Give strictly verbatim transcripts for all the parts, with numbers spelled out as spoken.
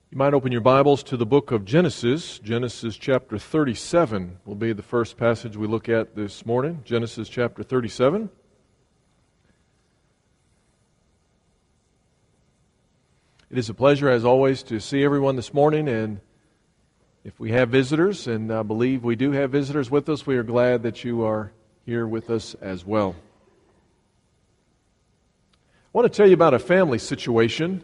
You might open your Bibles to the book of Genesis. Genesis chapter thirty-seven will be the first passage we look at this morning. Genesis chapter thirty-seven. It is a pleasure, as always, to see everyone this morning, and if we have visitors, and I believe we do have visitors with us, we are glad that you are here with us as well. I want to tell you about a family situation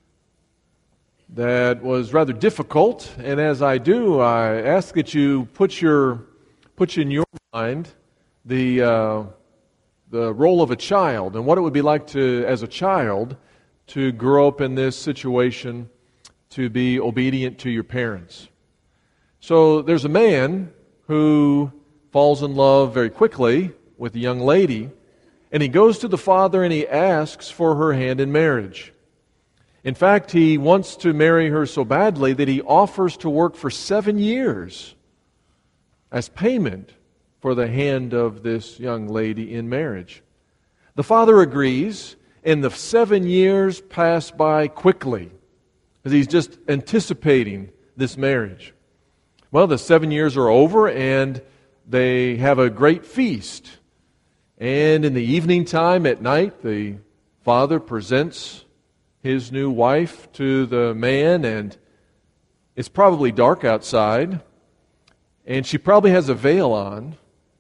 that was rather difficult, and as I do, I ask that you put your put in your mind the uh, the role of a child and what it would be like to, as a child, to grow up in this situation, to be obedient to your parents. So there's a man who falls in love very quickly with a young lady, and he goes to the father and he asks for her hand in marriage. In fact, he wants to marry her so badly that he offers to work for seven years as payment for the hand of this young lady in marriage. The father agrees, and the seven years pass by quickly as he's just anticipating this marriage. Well, the seven years are over, and they have a great feast. And in the evening time at night, the father presents his new wife to the man, and it's probably dark outside, and she probably has a veil on.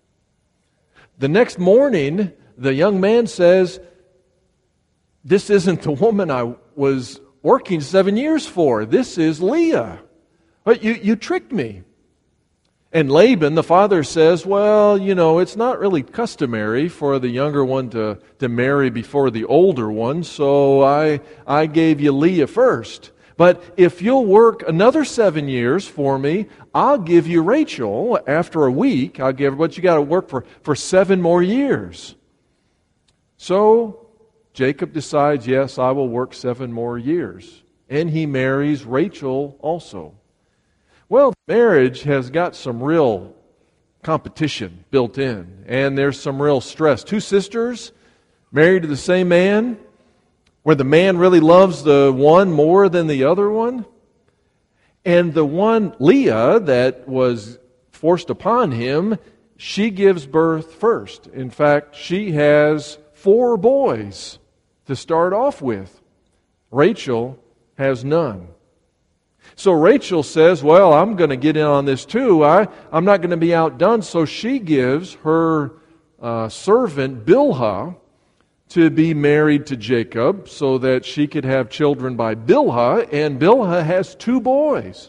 The next morning, the young man says, "This isn't the woman I was working seven years for. This is Leah. But you, you tricked me." And Laban, the father, says, "Well, you know, it's not really customary for the younger one to, to marry before the older one, so I, I gave you Leah first. But if you'll work another seven years for me, I'll give you Rachel after a week. I'll give her, but you got to work for, for seven more years." So Jacob decides, yes, I will work seven more years. And he marries Rachel also. Well, marriage has got some real competition built in, and there's some real stress. Two sisters married to the same man, where the man really loves the one more than the other one. And the one, Leah, that was forced upon him, she gives birth first. In fact, she has four boys to start off with. Rachel has none. So Rachel says, well, I'm going to get in on this too. I, I'm not going to be outdone. So she gives her uh, servant Bilhah to be married to Jacob so that she could have children by Bilhah. And Bilhah has two boys.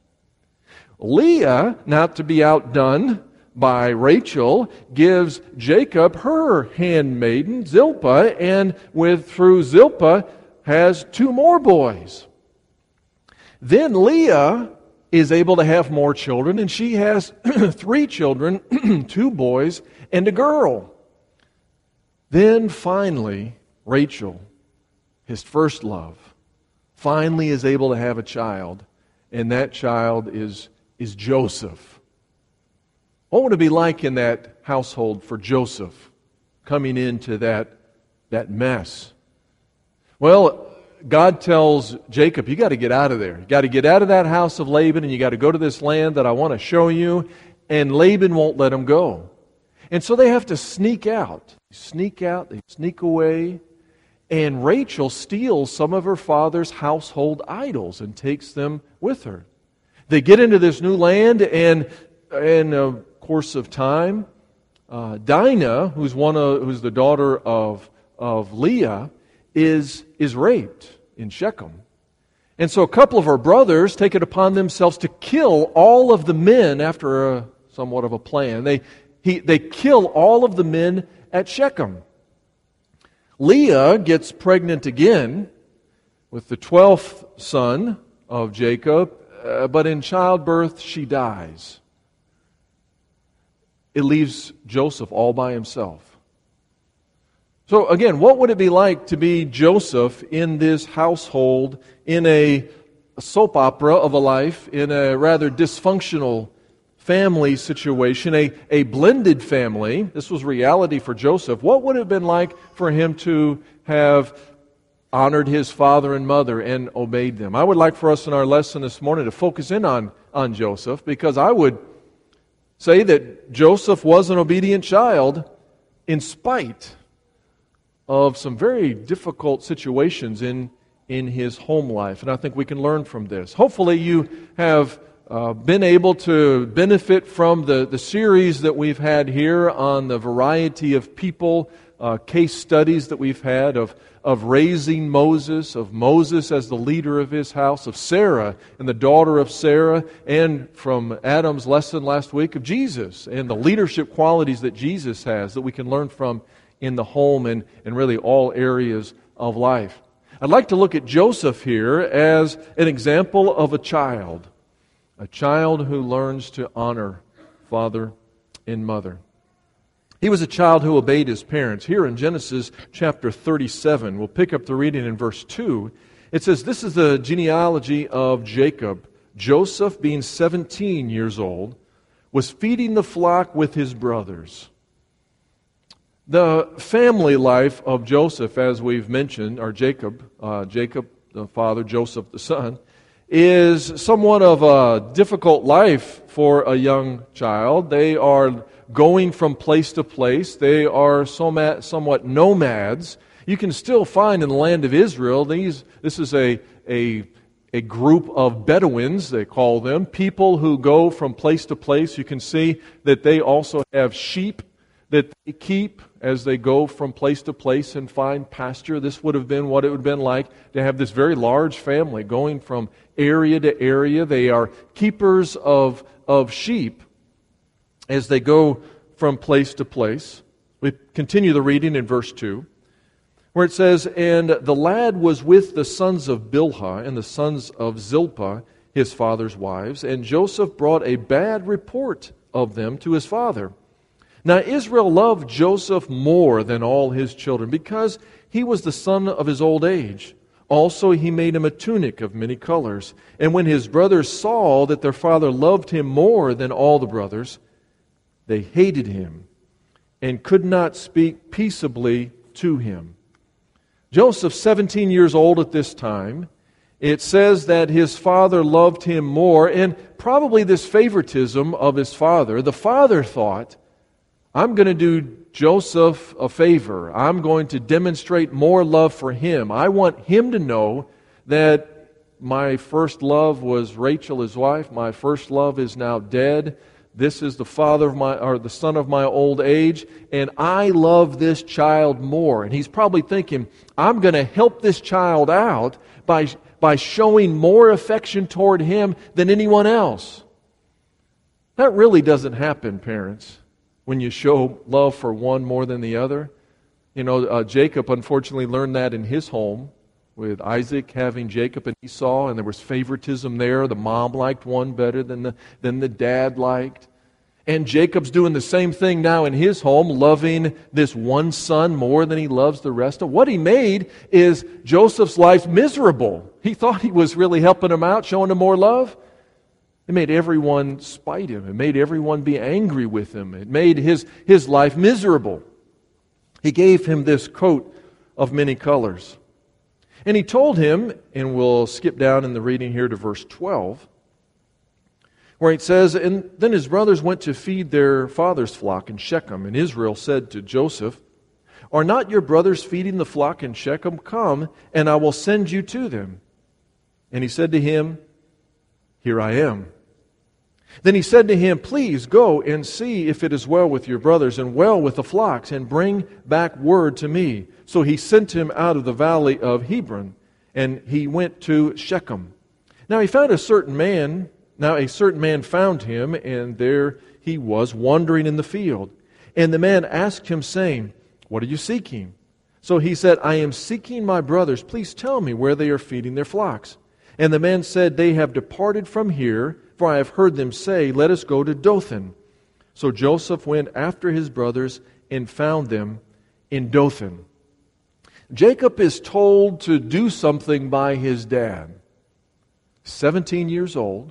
Leah, not to be outdone by Rachel, gives Jacob her handmaiden Zilpah, and with through Zilpah has two more boys. Then Leah is able to have more children, and she has three children, two boys and a girl. Then finally, Rachel, his first love, finally is able to have a child, and that child is, is Joseph. What would it be like in that household for Joseph coming into that, that mess? Well, God tells Jacob, you got to get out of there. You got to get out of that house of Laban, and you got to go to this land that I want to show you. And Laban won't let him go. And so they have to sneak out. They sneak out, they sneak away. And Rachel steals some of her father's household idols and takes them with her. They get into this new land, and in a course of time, uh, Dinah, who's one of, who's the daughter of, of Leah, is, is raped in Shechem. And so a couple of her brothers take it upon themselves to kill all of the men after a somewhat of a plan. They, he, they kill all of the men at Shechem. Leah gets pregnant again with the twelfth son of Jacob, uh, but in childbirth she dies. It leaves Joseph all by himself. So again, what would it be like to be Joseph in this household, in a soap opera of a life, in a rather dysfunctional family situation, a, a blended family? This was reality for Joseph. What would it have been like for him to have honored his father and mother and obeyed them. I would like for us in our lesson this morning to focus in on, on Joseph, because I would say that Joseph was an obedient child in spite of some very difficult situations in, in his home life. And I think we can learn from this. Hopefully you have uh, been able to benefit from the, the series that we've had here on the variety of people, uh, case studies that we've had of, of raising Moses, of Moses as the leader of his house, of Sarah and the daughter of Sarah, and from Adam's lesson last week of Jesus and the leadership qualities that Jesus has that we can learn from in the home and, and really all areas of life. I'd like to look at Joseph here as an example of a child, a child who learns to honor father and mother. He was a child who obeyed his parents. Here in Genesis chapter thirty-seven, we'll pick up the reading in verse two. It says, "This is the genealogy of Jacob. Joseph, being seventeen years old, was feeding the flock with his brothers." The family life of Joseph, as we've mentioned, or Jacob, uh, Jacob the father, Joseph the son, is somewhat of a difficult life for a young child. They are going from place to place. They are somewhat nomads. You can still find in the land of Israel, these. This is a, a, a group of Bedouins, they call them, people who go from place to place. You can see that they also have sheep that they keep as they go from place to place and find pasture. This would have been what it would have been like to have this very large family going from area to area. They are keepers of, of sheep as they go from place to place. We continue the reading in verse two, where it says, "And the lad was with the sons of Bilhah and the sons of Zilpah, his father's wives, and Joseph brought a bad report of them to his father. Now Israel loved Joseph more than all his children, because he was the son of his old age. Also he made him a tunic of many colors. And when his brothers saw that their father loved him more than all the brothers, they hated him and could not speak peaceably to him." Joseph, seventeen years old at this time, it says that his father loved him more, and probably this favoritism of his father, the father thought, I'm going to do Joseph a favor. I'm going to demonstrate more love for him. I want him to know that my first love was Rachel, his wife. My first love is now dead. This is the father of my, or the son of my old age, and I love this child more. And he's probably thinking, I'm going to help this child out by, by showing more affection toward him than anyone else. That really doesn't happen, parents, when you show love for one more than the other. You know, uh, Jacob unfortunately learned that in his home, with Isaac having Jacob and Esau, and there was favoritism there. The mom liked one better than the, than the dad liked. And Jacob's doing the same thing now in his home, loving this one son more than he loves the rest of. What he made is Joseph's life miserable. He thought he was really helping him out, showing him more love. It made everyone spite him. It made everyone be angry with him. It made his, his life miserable. He gave him this coat of many colors. And he told him, and we'll skip down in the reading here to verse twelve, where it says, "And then his brothers went to feed their father's flock in Shechem. And Israel said to Joseph, Are not your brothers feeding the flock in Shechem? Come, and I will send you to them. And he said to him, Here I am. Then he said to him, Please go and see if it is well with your brothers and well with the flocks, and bring back word to me. So he sent him out of the valley of Hebron, and he went to Shechem. Now he found a certain man. Now a certain man found him, and there he was wandering in the field. And the man asked him, saying, What are you seeking? So he said, I am seeking my brothers. Please tell me where they are feeding their flocks. And the man said, They have departed from here, for I have heard them say, Let us go to Dothan. So Joseph went after his brothers and found them in Dothan. Jacob is told to do something by his dad. seventeen years old.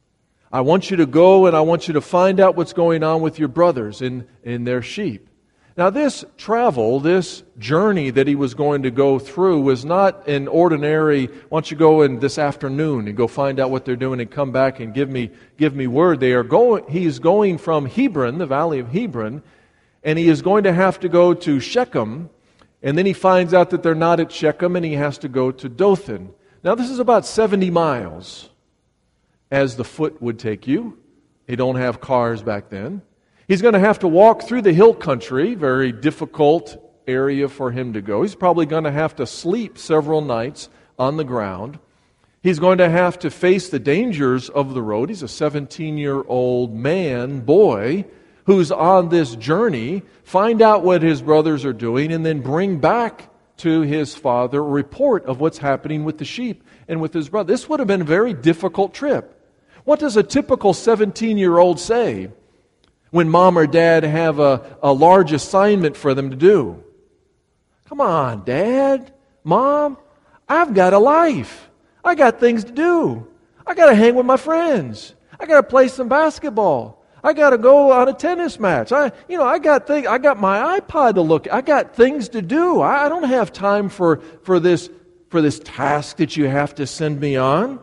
I want you to go and I want you to find out what's going on with your brothers and, and their sheep. Now this travel, this journey that he was going to go through was not an ordinary, why don't you go in this afternoon and go find out what they're doing and come back and give me give me word. They are going he is going from Hebron, the valley of Hebron, and he is going to have to go to Shechem, and then he finds out that they're not at Shechem and he has to go to Dothan. Now this is about seventy miles as the foot would take you. They don't have cars back then. He's going to have to walk through the hill country, very difficult area for him to go. He's probably going to have to sleep several nights on the ground. He's going to have to face the dangers of the road. He's a seventeen-year-old man, boy, who's on this journey, find out what his brothers are doing, and then bring back to his father a report of what's happening with the sheep and with his brother. This would have been a very difficult trip. What does a typical seventeen-year-old say when mom or dad have a, a large assignment for them to do? Come on, Dad, Mom, I've got a life. I got things to do. I got to hang with my friends. I got to play some basketball. I got to go on a tennis match. I, you know, I got things. I got my iPod to look at. I got things to do. I, I don't have time for for this for this task that you have to send me on.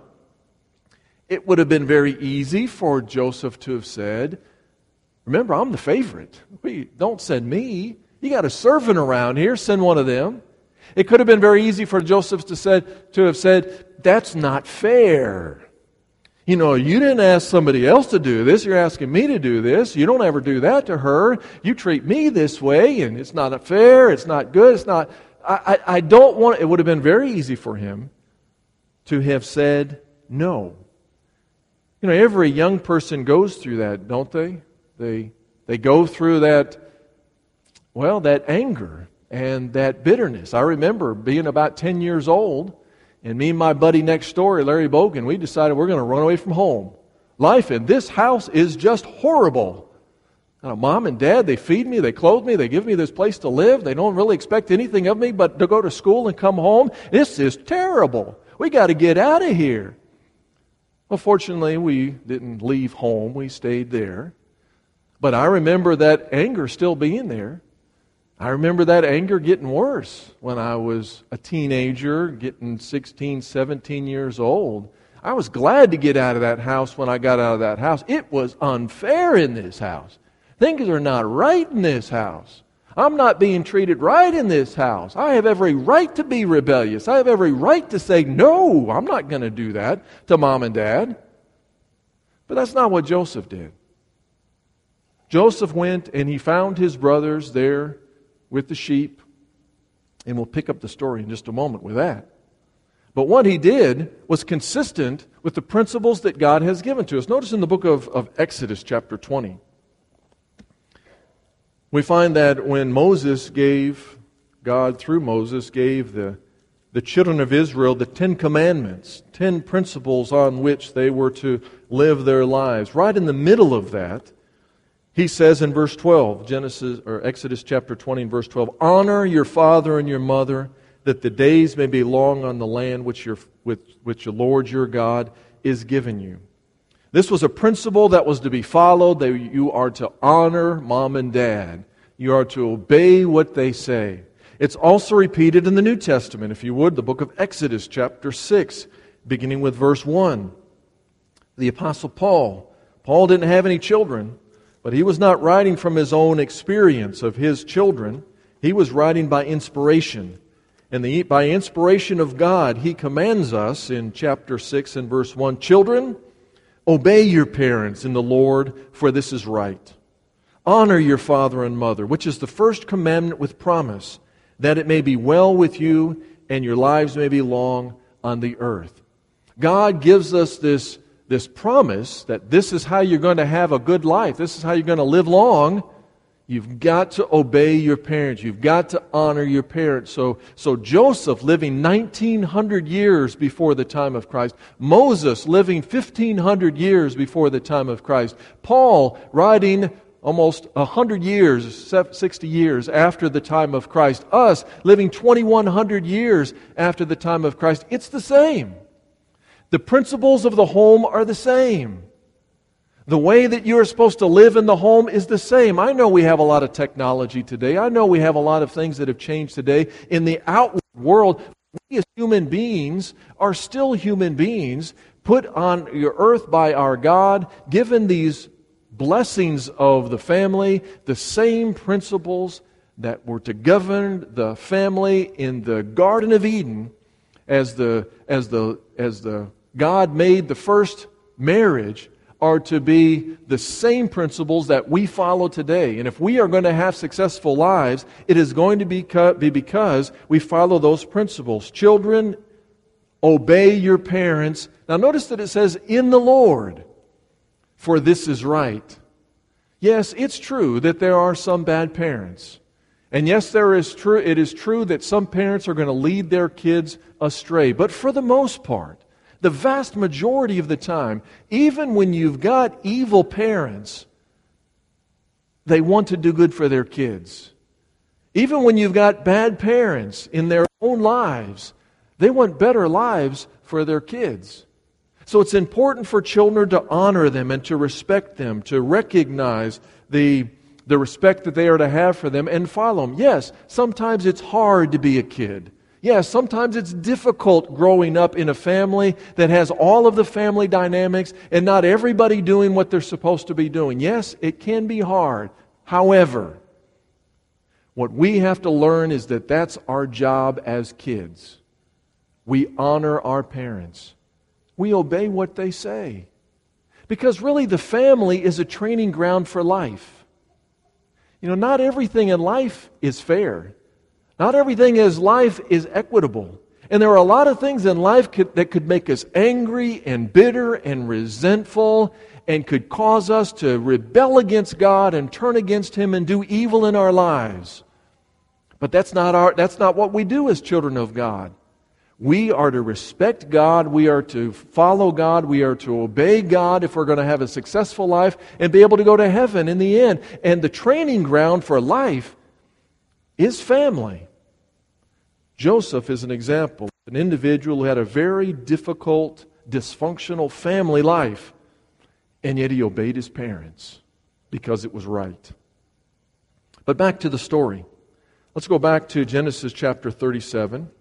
It would have been very easy for Joseph to have said, remember, I'm the favorite. Don't send me. You got a servant around here. Send one of them. It could have been very easy for Joseph to, said, to have said, that's not fair. You know, you didn't ask somebody else to do this. You're asking me to do this. You don't ever do that to her. You treat me this way, and it's not fair. It's not good. It's not. I, I, I don't want. It would have been very easy for him to have said no. You know, every young person goes through that, don't they? They they go through that, well, that anger and that bitterness. I remember being about ten years old, and me and my buddy next door, Larry Bogan, we decided we're going to run away from home. Life in this house is just horrible. You know, Mom and Dad, they feed me, they clothe me, they give me this place to live. They don't really expect anything of me but to go to school and come home. This is terrible. We got to get out of here. Well, fortunately, we didn't leave home. We stayed there. But I remember that anger still being there. I remember that anger getting worse when I was a teenager, getting sixteen, seventeen years old. I was glad to get out of that house when I got out of that house. It was unfair in this house. Things are not right in this house. I'm not being treated right in this house. I have every right to be rebellious. I have every right to say, no, I'm not going to do that to Mom and Dad. But that's not what Joseph did. Joseph went and he found his brothers there with the sheep. And we'll pick up the story in just a moment with that. But what he did was consistent with the principles that God has given to us. Notice in the book of, of Exodus chapter twenty. We find that when Moses gave, God through Moses gave the, the children of Israel the Ten Commandments, ten principles on which they were to live their lives. Right in the middle of that, he says in verse twelve, Genesis or Exodus chapter twenty and verse twelve, honor your father and your mother, that the days may be long on the land which your which, which the Lord your God is giving you. This was a principle that was to be followed. That you are to honor Mom and Dad. You are to obey what they say. It's also repeated in the New Testament, if you would, the book of Exodus chapter six, beginning with verse one. The Apostle Paul. Paul didn't have any children, but he was not writing from his own experience of his children. He was writing by inspiration. And the, by inspiration of God, he commands us in chapter six and verse one, children, obey your parents in the Lord, for this is right. Honor your father and mother, which is the first commandment with promise, that it may be well with you and your lives may be long on the earth. God gives us this, this promise that this is how you're going to have a good life. This is how you're going to live long. You've got to obey your parents. You've got to honor your parents. So, so Joseph living nineteen hundred years before the time of Christ. Moses living fifteen hundred years before the time of Christ. Paul writing almost one hundred years, sixty years after the time of Christ. Us living twenty-one hundred years after the time of Christ. It's the same. The principles of the home are the same. The way that you're supposed to live in the home is the same. I know we have a lot of technology today. I know we have a lot of things that have changed today in the outward world. We as human beings are still human beings, put on your earth by our God, given these blessings of the family, the same principles that were to govern the family in the Garden of Eden as the as the as the God made the first marriage are to be the same principles that we follow today. And if we are going to have successful lives, it is going to be because we follow those principles. Children, obey your parents. Now notice that it says, in the Lord, for this is right. Yes, it's true that there are some bad parents. And yes, there is true. It is true that some parents are going to lead their kids astray. But for the most part, the vast majority of the time, even when you've got evil parents, they want to do good for their kids. Even when you've got bad parents in their own lives, they want better lives for their kids. So it's important for children to honor them and to respect them, to recognize the, the respect that they are to have for them and follow them. Yes, sometimes it's hard to be a kid. Yes, sometimes it's difficult growing up in a family that has all of the family dynamics and not everybody doing what they're supposed to be doing. Yes, it can be hard. However, what we have to learn is that that's our job as kids. We honor our parents. We obey what they say. Because really the family is a training ground for life. You know, not everything in life is fair. Not everything in life is equitable. And there are a lot of things in life could, that could make us angry and bitter and resentful and could cause us to rebel against God and turn against Him and do evil in our lives. But that's not our, that's not what we do as children of God. We are to respect God. We are to follow God. We are to obey God if we're going to have a successful life and be able to go to heaven in the end. And the training ground for life is family. Joseph is an example, an individual who had a very difficult, dysfunctional family life, and yet he obeyed his parents because it was right. But back to the story. Let's go back to Genesis chapter thirty-seven.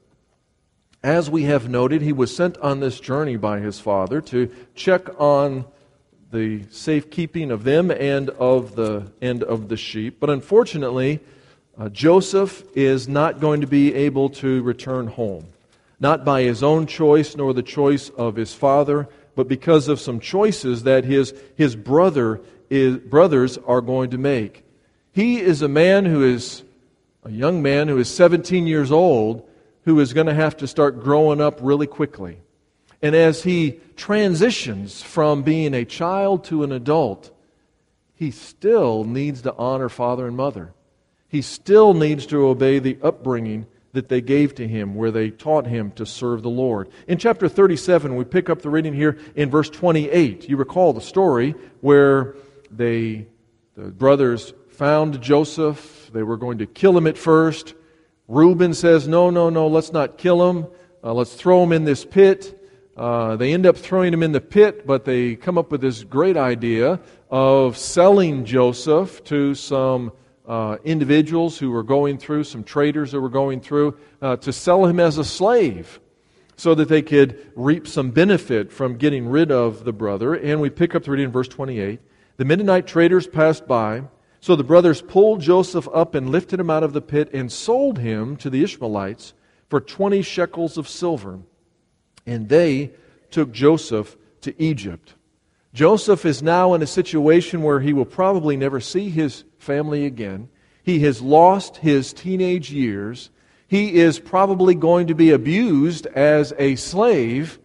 As we have noted, he was sent on this journey by his father to check on the safekeeping of them and of the and of the sheep. But unfortunately, Uh, Joseph is not going to be able to return home. Not by his own choice nor the choice of his father, but because of some choices that his, his brother is, brothers are going to make. He is a man who is, a young man who is seventeen years old, who is going to have to start growing up really quickly. And as he transitions from being a child to an adult, he still needs to honor father and mother. He still needs to obey the upbringing that they gave to him, where they taught him to serve the Lord. In chapter thirty-seven, we pick up the reading here in verse twenty-eight. You recall the story where they, the brothers found Joseph. They were going to kill him at first. Reuben says, no, no, no, let's not kill him. Uh, let's throw him in this pit. Uh, they end up throwing him in the pit, but they come up with this great idea of selling Joseph to some Uh, individuals who were going through, some traders that were going through, uh, to sell him as a slave so that they could reap some benefit from getting rid of the brother. And we pick up the reading in verse twenty-eight. The Midianite traders passed by, so the brothers pulled Joseph up and lifted him out of the pit and sold him to the Ishmaelites for twenty shekels of silver. And they took Joseph to Egypt. Joseph is now in a situation where he will probably never see his family again. He has lost his teenage years. He is probably going to be abused as a slave.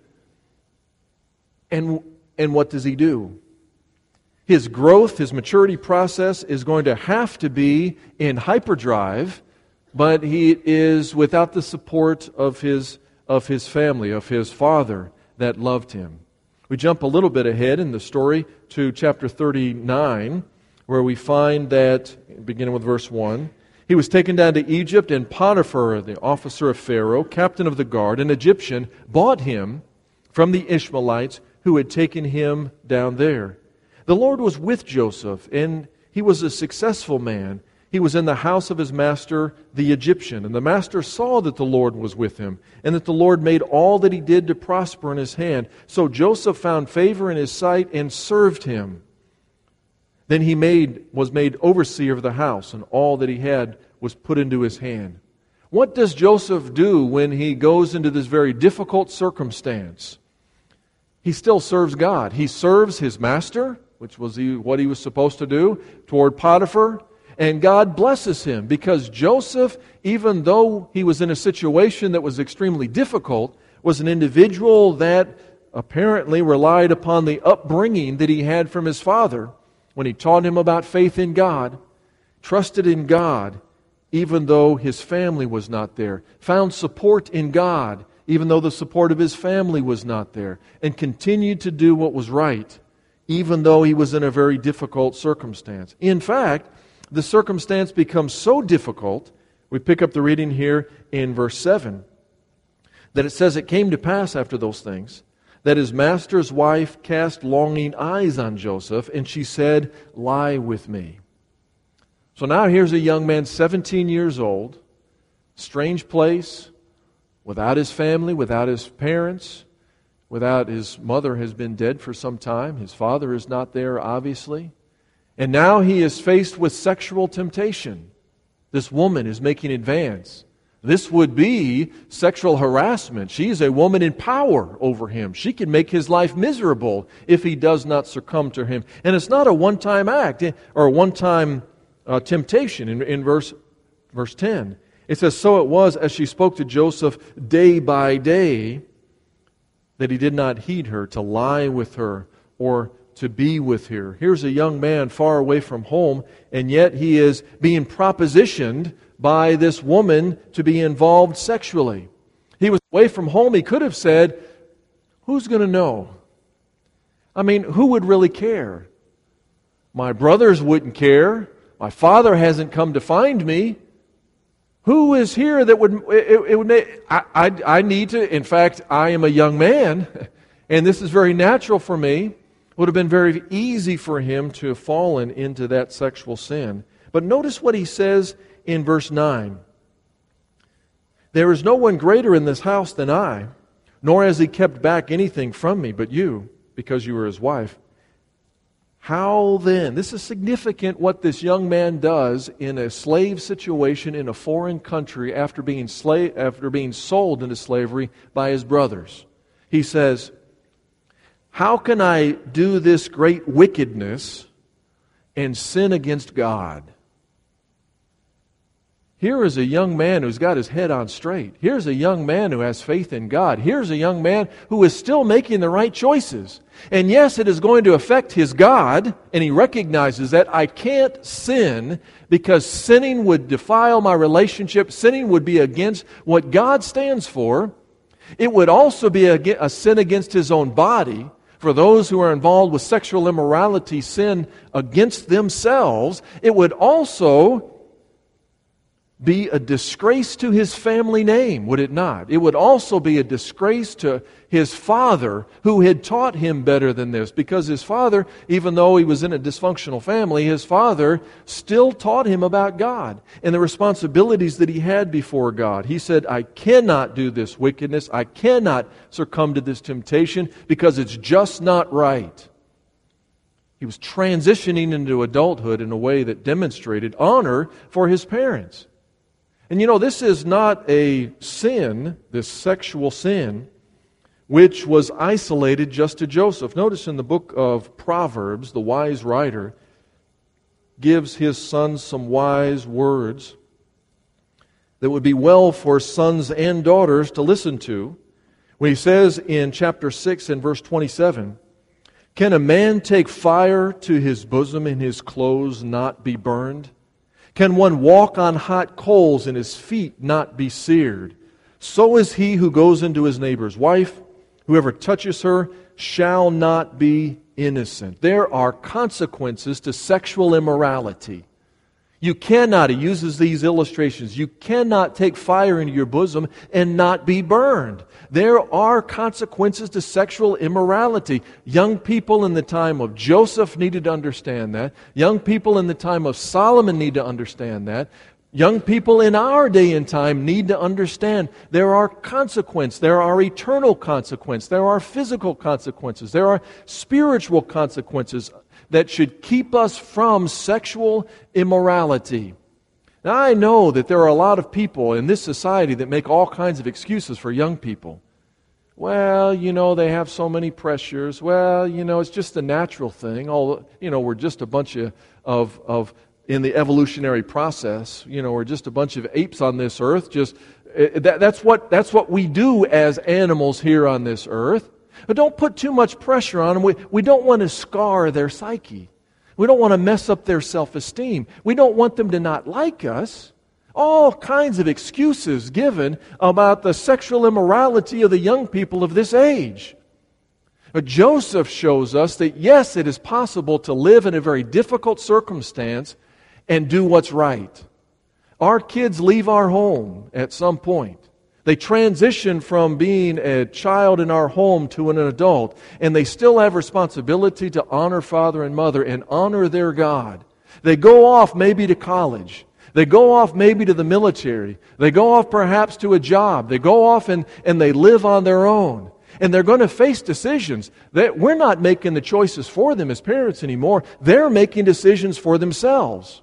And, and what does he do? His growth, his maturity process is going to have to be in hyperdrive, but he is without the support of his, of his family, of his father that loved him. We jump a little bit ahead in the story to chapter thirty-nine, where we find that, beginning with verse one, he was taken down to Egypt, and Potiphar, the officer of Pharaoh, captain of the guard, an Egyptian, bought him from the Ishmaelites who had taken him down there. The Lord was with Joseph, and he was a successful man. He was in the house of his master, the Egyptian. And the master saw that the Lord was with him, and that the Lord made all that he did to prosper in his hand. So Joseph found favor in his sight and served him. Then he made was made overseer of the house, and all that he had was put into his hand. What does Joseph do when he goes into this very difficult circumstance? He still serves God. He serves his master, which was he, what he was supposed to do, toward Potiphar. And God blesses him because Joseph, even though he was in a situation that was extremely difficult, was an individual that apparently relied upon the upbringing that he had from his father when he taught him about faith in God, trusted in God, even though his family was not there, found support in God, even though the support of his family was not there, and continued to do what was right, even though he was in a very difficult circumstance. In fact, the circumstance becomes so difficult, we pick up the reading here in verse seven, that it says, "It came to pass after those things, that his master's wife cast longing eyes on Joseph, and she said, 'Lie with me.'" So now here's a young man, seventeen years old, strange place, without his family, without his parents, without his mother has been dead for some time. His father is not there, obviously. And now he is faced with sexual temptation. This woman is making advance. This would be sexual harassment. She is a woman in power over him. She can make his life miserable if he does not succumb to him. And it's not a one-time act or a one-time uh, temptation. In, in verse, verse ten, it says, "So it was as she spoke to Joseph day by day that he did not heed her to lie with her or to be with her." Here's a young man far away from home, and yet he is being propositioned by this woman to be involved sexually. He was away from home. He could have said, "Who's going to know? I mean, who would really care? My brothers wouldn't care. My father hasn't come to find me. Who is here that would, it, it would make, I, I, I need to, in fact, I am a young man, and this is very natural for me." It would have been very easy for him to have fallen into that sexual sin. But notice what he says in verse nine. "There is no one greater in this house than I, nor has he kept back anything from me but you, because you were his wife. How then?" This is significant what this young man does in a slave situation in a foreign country after being slave, after being sold into slavery by his brothers. He says, "How can I do this great wickedness and sin against God?" Here is a young man who's got his head on straight. Here's a young man who has faith in God. Here's a young man who is still making the right choices. And yes, it is going to affect his God, and he recognizes that I can't sin because sinning would defile my relationship. Sinning would be against what God stands for. It would also be a, a sin against his own body. For those who are involved with sexual immorality, sin against themselves. It would also be a disgrace to his family name, would it not? It would also be a disgrace to his father, who had taught him better than this. Because his father, even though he was in a dysfunctional family, his father still taught him about God and the responsibilities that he had before God. He said, "I cannot do this wickedness. I cannot succumb to this temptation because it's just not right." He was transitioning into adulthood in a way that demonstrated honor for his parents. And you know, this is not a sin, this sexual sin, which was isolated just to Joseph. Notice in the book of Proverbs, the wise writer gives his sons some wise words that would be well for sons and daughters to listen to. When he says in chapter six and verse twenty-seven, "Can a man take fire to his bosom and his clothes not be burned? Can one walk on hot coals and his feet not be seared? So is he who goes into his neighbor's wife. Whoever touches her shall not be innocent." There are consequences to sexual immorality. You cannot, he uses these illustrations, you cannot take fire into your bosom and not be burned. There are consequences to sexual immorality. Young people in the time of Joseph needed to understand that. Young people in the time of Solomon need to understand that. Young people in our day and time need to understand there are consequences. There are eternal consequences. There are physical consequences. There are spiritual consequences that should keep us from sexual immorality. Now, I know that there are a lot of people in this society that make all kinds of excuses for young people. Well, you know, they have so many pressures. Well, you know, it's just a natural thing. All, you know, we're just a bunch of, of, of in the evolutionary process, you know, we're just a bunch of apes on this earth. Just that, that's what that's what we do as animals here on this earth. But don't put too much pressure on them. We, we don't want to scar their psyche. We don't want to mess up their self-esteem. We don't want them to not like us. All kinds of excuses given about the sexual immorality of the young people of this age. But Joseph shows us that yes, it is possible to live in a very difficult circumstance and do what's right. Our kids leave our home at some point. They transition from being a child in our home to an adult, and they still have responsibility to honor father and mother and honor their God. They go off maybe to college. They go off maybe to the military. They go off perhaps to a job. They go off and, and they live on their own. And they're going to face decisions that we're not making the choices for them as parents anymore. They're making decisions for themselves.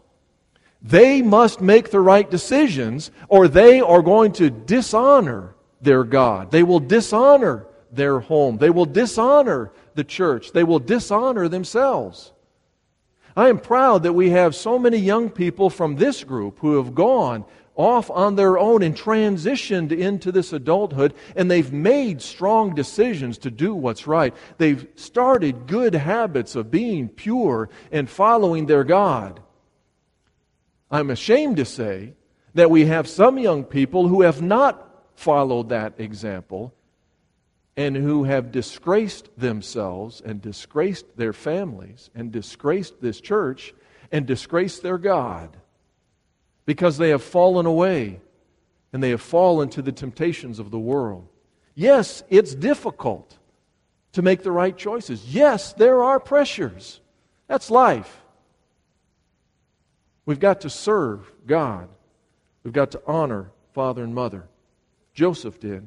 They must make the right decisions, or they are going to dishonor their God. They will dishonor their home. They will dishonor the church. They will dishonor themselves. I am proud that we have so many young people from this group who have gone off on their own and transitioned into this adulthood, and they've made strong decisions to do what's right. They've started good habits of being pure and following their God. I'm ashamed to say that we have some young people who have not followed that example and who have disgraced themselves and disgraced their families and disgraced this church and disgraced their God because they have fallen away and they have fallen to the temptations of the world. Yes, it's difficult to make the right choices. Yes, there are pressures. That's life. We've got to serve God. We've got to honor father and mother. Joseph did.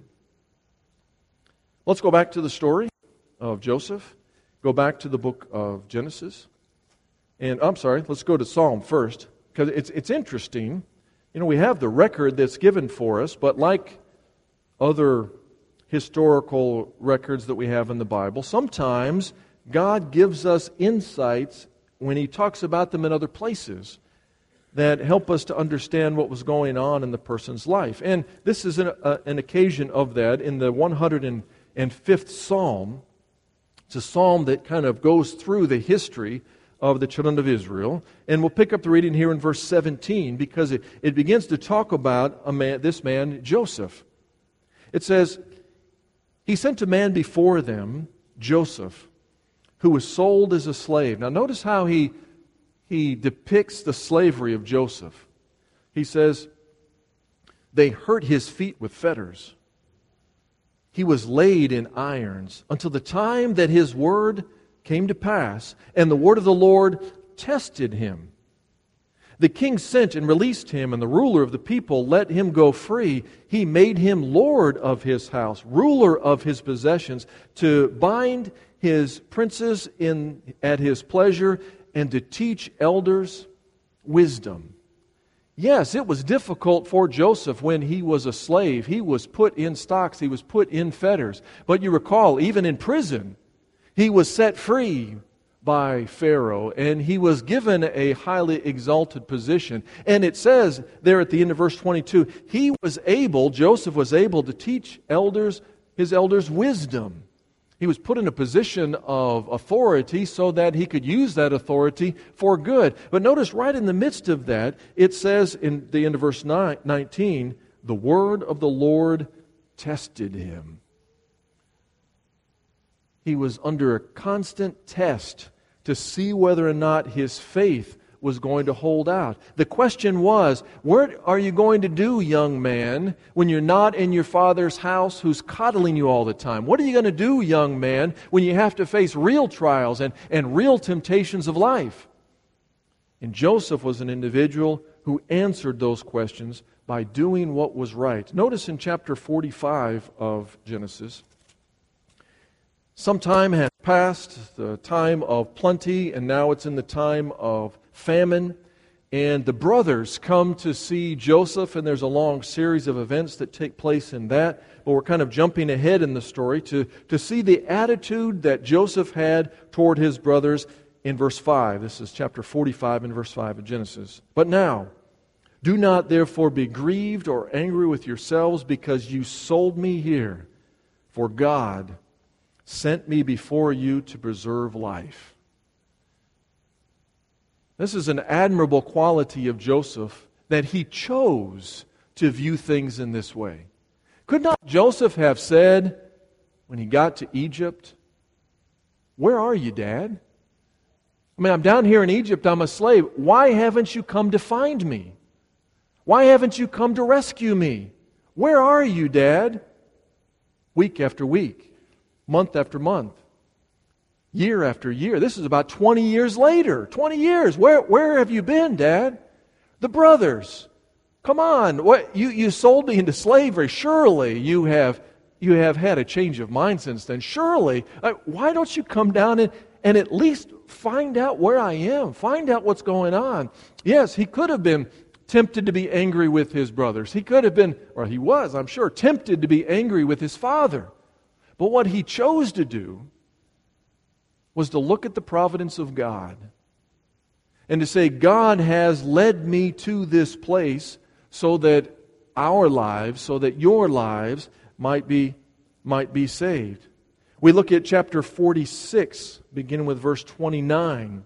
Let's go back to the story of Joseph. Go back to the book of Genesis. And I'm sorry, let's go to Psalm first, because it's it's interesting. You know, we have the record that's given for us, but like other historical records that we have in the Bible, sometimes God gives us insights when He talks about them in other places that help us to understand what was going on in the person's life. And this is an, uh, an occasion of that in the one hundred fifth Psalm. It's a psalm that kind of goes through the history of the children of Israel. And we'll pick up the reading here in verse seventeen because it, it begins to talk about a man, this man, Joseph. It says, He sent a man before them, Joseph, who was sold as a slave. Now notice how he He depicts the slavery of Joseph. He says, they hurt his feet with fetters. He was laid in irons until the time that his word came to pass, and the word of the Lord tested him. The king sent and released him, and the ruler of the people let him go free. He made him lord of his house, ruler of his possessions, to bind his princes in at his pleasure, and to teach elders wisdom. Yes, it was difficult for Joseph when he was a slave. He was put in stocks. He was put in fetters. But you recall, even in prison, he was set free by Pharaoh, and he was given a highly exalted position. And it says there at the end of verse twenty-two, he was able, Joseph was able to teach elders, his elders wisdom. He was put in a position of authority so that he could use that authority for good. But notice right in the midst of that, it says in the end of verse nineteen, the word of the Lord tested him. He was under a constant test to see whether or not his faith was going to hold out. The question was, what are you going to do, young man, when you're not in your father's house who's coddling you all the time? What are you going to do, young man, when you have to face real trials and, and real temptations of life? And Joseph was an individual who answered those questions by doing what was right. Notice in chapter forty-five of Genesis, some time has passed, the time of plenty, and now it's in the time of famine. And the brothers come to see Joseph, and there's a long series of events that take place in that. But we're kind of jumping ahead in the story to, to see the attitude that Joseph had toward his brothers in verse five. This is chapter forty-five and verse five of Genesis. But now, do not therefore be grieved or angry with yourselves because you sold me here, for God sent me before you to preserve life. This is an admirable quality of Joseph, that he chose to view things in this way. Could not Joseph have said, when he got to Egypt, "Where are you, Dad? I mean, I'm down here in Egypt, I'm a slave. Why haven't you come to find me? Why haven't you come to rescue me? Where are you, Dad?" Week after week, month after month, year after year. This is about twenty years later. twenty years. Where, where have you been, Dad? The brothers. Come on. What, you, you sold me into slavery. Surely you have, you have had a change of mind since then. Surely. Uh, why don't you come down and, and at least find out where I am? Find out what's going on. Yes, he could have been tempted to be angry with his brothers. He could have been, or he was, I'm sure, tempted to be angry with his father. But what he chose to do was to look at the providence of God and to say, God has led me to this place so that our lives, so that your lives might be, might be saved. We look at chapter forty-six, beginning with verse twenty-nine.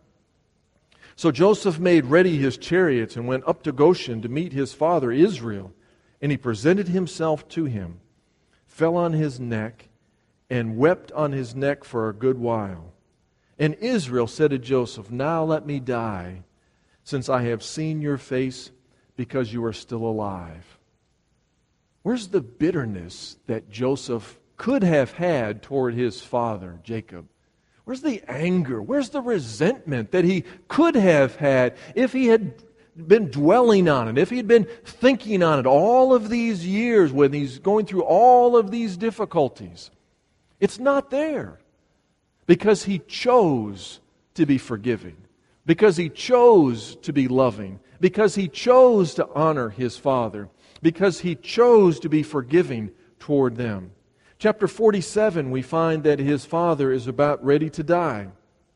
So Joseph made ready his chariots and went up to Goshen to meet his father Israel. And he presented himself to him, fell on his neck, and wept on his neck for a good while. And Israel said to Joseph, "Now let me die, since I have seen your face, because you are still alive." Where's the bitterness that Joseph could have had toward his father, Jacob? Where's the anger? Where's the resentment that he could have had if he had been dwelling on it, if he had been thinking on it all of these years when he's going through all of these difficulties? It's not there, because he chose to be forgiving, because he chose to be loving, because he chose to honor his father, because he chose to be forgiving toward them. Chapter forty-seven, we find that his father is about ready to die.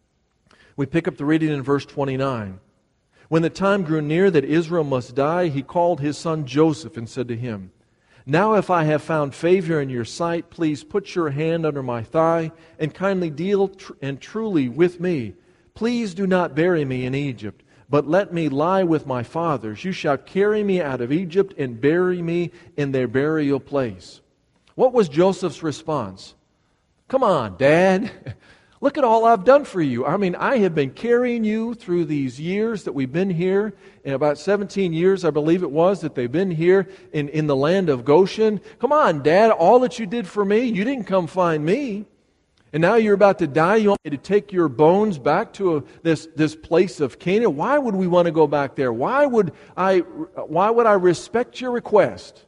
We pick up the reading in verse twenty-nine. When the time grew near that Israel must die, he called his son Joseph and said to him, "Now if I have found favor in your sight, please put your hand under my thigh and kindly deal tr- and truly with me. Please do not bury me in Egypt, but let me lie with my fathers. You shall carry me out of Egypt and bury me in their burial place." What was Joseph's response? "Come on, Dad. Look at all I've done for you. I mean, I have been carrying you through these years that we've been here. In about seventeen years, I believe it was, that they've been here in, in the land of Goshen. Come on, Dad, all that you did for me, you didn't come find me. And now you're about to die. You want me to take your bones back to a, this, this place of Canaan? Why would we want to go back there? Why would I, why would I respect your request?"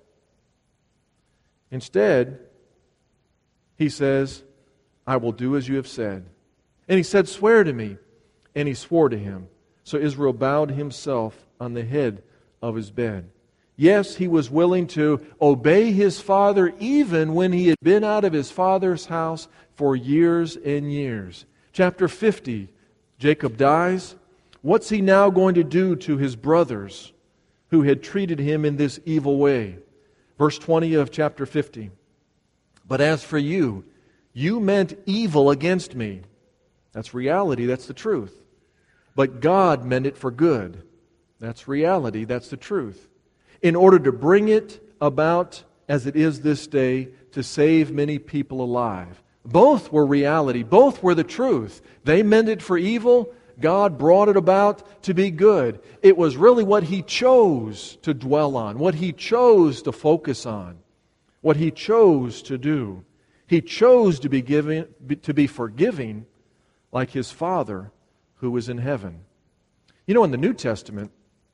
Instead, he says, "I will do as you have said." And he said, "Swear to me." And he swore to him. So Israel bowed himself on the head of his bed. Yes, he was willing to obey his father even when he had been out of his father's house for years and years. Chapter fifty, Jacob dies. What's he now going to do to his brothers who had treated him in this evil way? Verse twenty of chapter fifty. "But as for you, you meant evil against me." That's reality, that's the truth. "But God meant it for good." That's reality, that's the truth. "In order to bring it about as it is this day, to save many people alive." Both were reality, both were the truth. They meant it for evil, God brought it about to be good. It was really what He chose to dwell on, what He chose to focus on, what He chose to do. He chose to be giving, to be forgiving like His Father who is in heaven. You know, in the New Testament,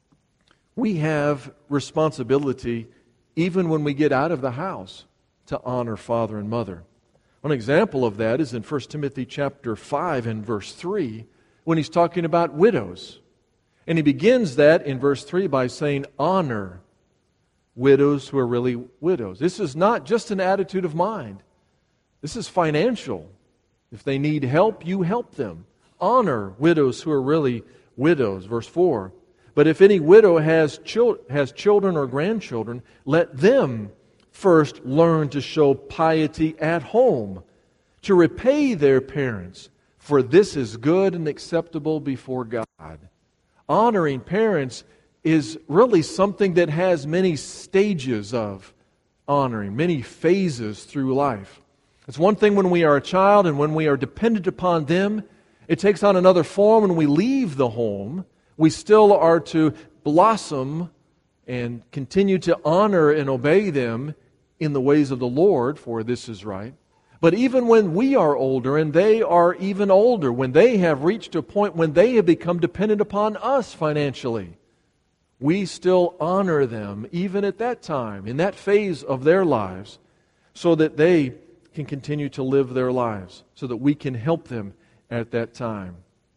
we have responsibility even when we get out of the house to honor father and mother. One example of that is in First Timothy chapter five and verse three, when he's talking about widows. And he begins that in verse three by saying, honor widows who are really widows. This is not just an attitude of mind. This is financial. If they need help, you help them. Honor widows who are really widows. Verse four. But if any widow has, chil- has children or grandchildren, let them first learn to show piety at home, to repay their parents, for this is good and acceptable before God. Honoring parents is really something that has many stages of honoring, many phases through life. It's one thing when we are a child and when we are dependent upon them. It takes on another form when we leave the home. We still are to blossom and continue to honor and obey them in the ways of the Lord, for this is right. But even when we are older and they are even older, when they have reached a point when they have become dependent upon us financially, we still honor them even at that time, in that phase of their lives, so that they can continue to live their lives, so that we can help them at that time.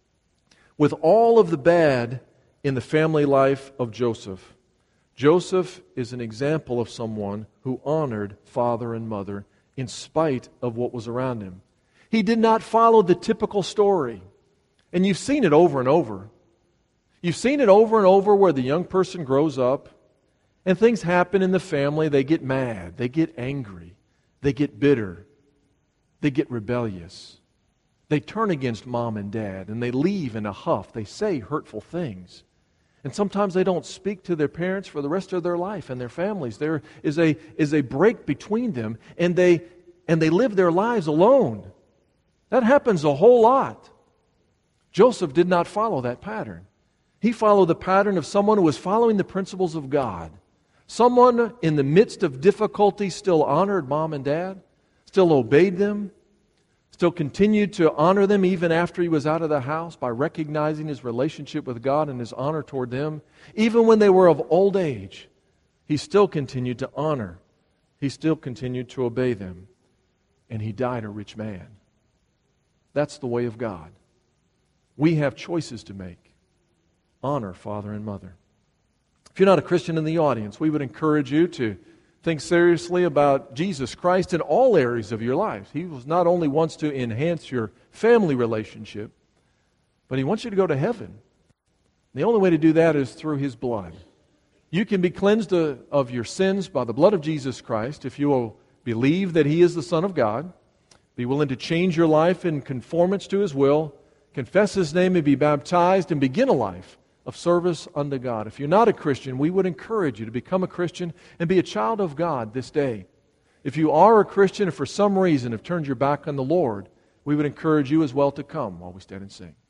With all of the bad in the family life of Joseph, Joseph is an example of someone who honored father and mother in spite of what was around him. He did not follow the typical story. And you've seen it over and over. You've seen it over and over where the young person grows up and things happen in the family. They get mad. They get angry. They get bitter. They get rebellious. They turn against mom and dad and they leave in a huff. They say hurtful things. And sometimes they don't speak to their parents for the rest of their life and their families. There is a, is a break between them, and they, and they live their lives alone. That happens a whole lot. Joseph did not follow that pattern. He followed the pattern of someone who was following the principles of God. Someone in the midst of difficulty still honored mom and dad, still obeyed them, still continued to honor them even after he was out of the house by recognizing his relationship with God and his honor toward them. Even when they were of old age, he still continued to honor. He still continued to obey them. And he died a rich man. That's the way of God. We have choices to make. Honor father and mother. If you're not a Christian in the audience, we would encourage you to think seriously about Jesus Christ in all areas of your life. He was not only wants to enhance your family relationship, but He wants you to go to heaven. The only way to do that is through His blood. You can be cleansed of your sins by the blood of Jesus Christ if you will believe that He is the Son of God, be willing to change your life in conformance to His will, confess His name and be baptized and begin a life of service unto God. If you're not a Christian, we would encourage you to become a Christian and be a child of God this day. If you are a Christian and for some reason have turned your back on the Lord, we would encourage you as well to come while we stand and sing.